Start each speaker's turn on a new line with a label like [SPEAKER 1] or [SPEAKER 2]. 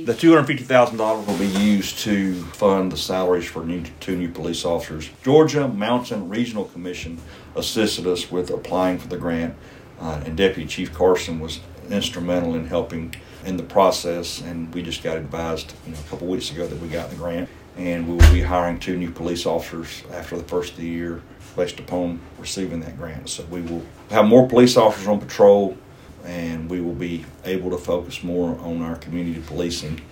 [SPEAKER 1] The $250,000 will be used to fund the salaries for two new police officers. Georgia Mountain Regional Commission assisted us with applying for the grant, and Deputy Chief Carson was instrumental in helping in the process, and we just got advised a couple weeks ago that we got the grant, and we will be hiring two new police officers after the first of the year based upon receiving that grant. So we will have more police officers on patrol, and we will be able to focus more on our community policing